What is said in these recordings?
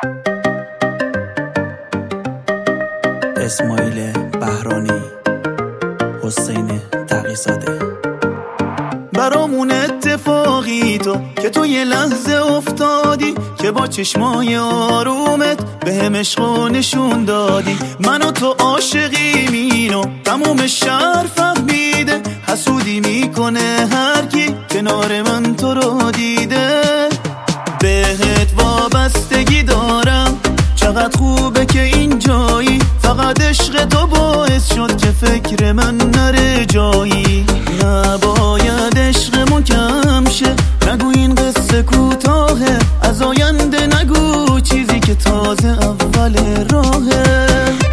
اسماعیل بهرانی، حسین تقی‌زاده. برامون اتفاقی تو که تو یه لحظه افتادی، که با چشمای آرومت به هم عشقو نشون دادی. من و تو عاشقیم اینو تموم شهر فهمیده، حسودی میکنه هر کی کنار من تو رو دیده. بهت وابستگی دارم، چقدر خوبه که اینجایی، فقط عشق تو باعث شد که فکر من نره جایی. نباید عشقمون کم شه، نگو این قصه کوتاهه، از آینده نگو چیزی که تازه اول راهه.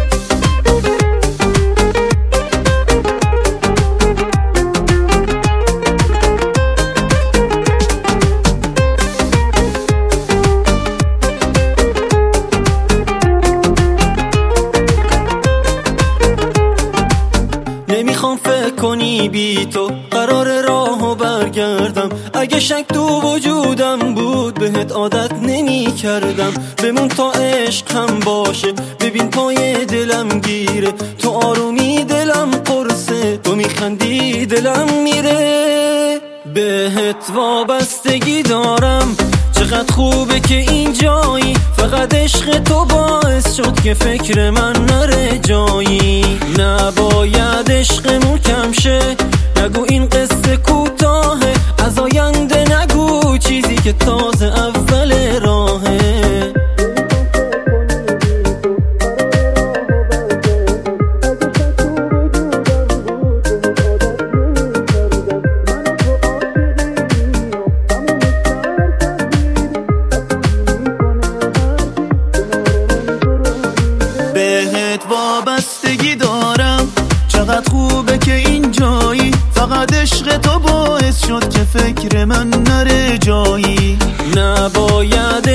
نمیخوام فکر کنی بی تو قرار راهو برگردم، اگه شک تو وجودم بود بهت عادت نمی کردم. بمون تا عشق هم باشه، ببین پای دلم گیره، تو آرومی دلم قرصه، تو میخندی دلم میره. بهت وابستگی دارم، چقدر خوبه که اینجایی، فقط عشق تو باعث شد که فکر من نره جایی. نباید عشقمون کم شه، نگو این قصه کوتاهه، از آینده نگو چیزی که تازه اول راهه. بهت وابستگی دارم، چقدر خوبه که اینجایی، فقط عشق تو باعث شد که فکر من نره جایی. نباید